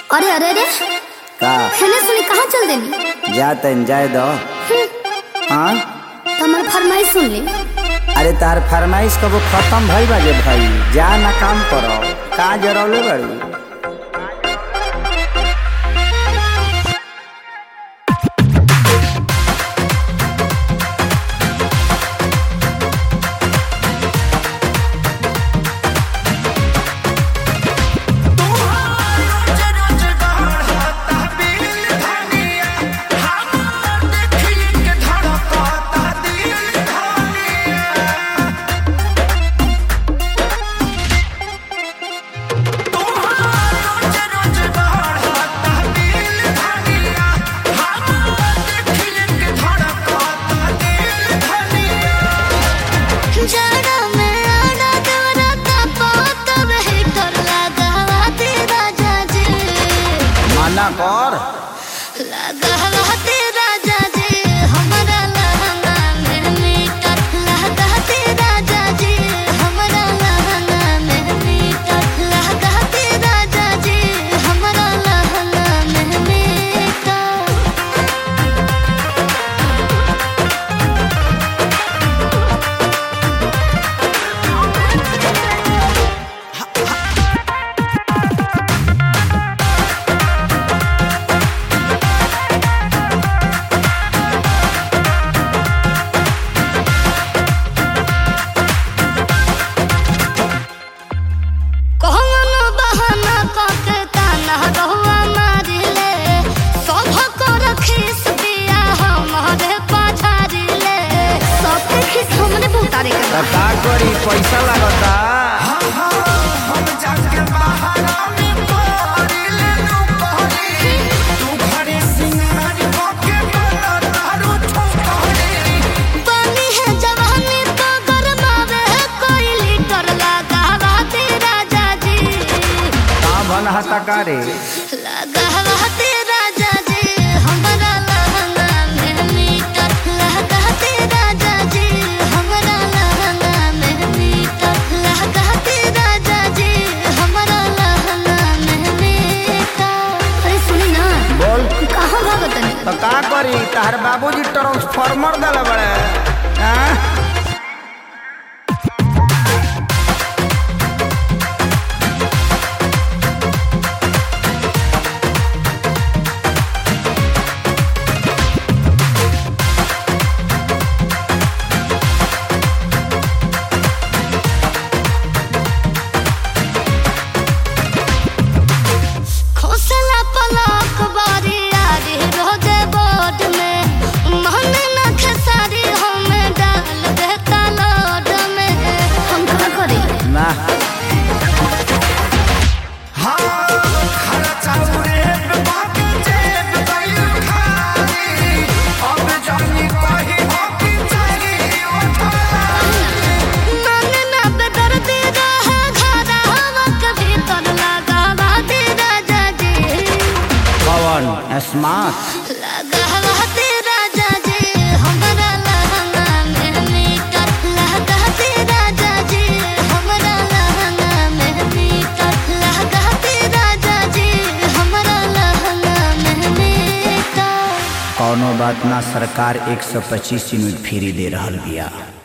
अरे अरे अरे का खेने सुनी कहाँ चल देनी? जाते जाए दो। हाँ तुम्हार फरमाइश सुन ली। अरे तार फरमाइश कबो खत्म भई बाजे भाई, जा ना काम करो का जरौले बड़ी। मना कर लगाते राजा जी हमारा लहंगा में मीटर, लगाते राजा जी हमारा लहंगा में मीटर, लगाते राजा जी हमारा लहंगा में मीटर। का करी पैसा लगता। रे लगाते राजा जी हमारा लहंगा में मीटर, लगाते राजा जी हमारा लहंगा में मीटर, लगाते राजा जी हमारा लहंगा में मीटर। अरे सुनी ना, बोल कहाँ भागत नहीं? तो का करी तार बाबूजी ट्रांसफार्मर दल बड़े। स्मार्ट लगाते राजा जी हमारा लहंगा में मीटर, लगाते राजा जी हमारा लहंगा में मीटर, लगाते राजा जी हमारा लहंगा में मीटर। कौनो बात ना, सरकार 125 यूनिट फ्री दे रहल बिया।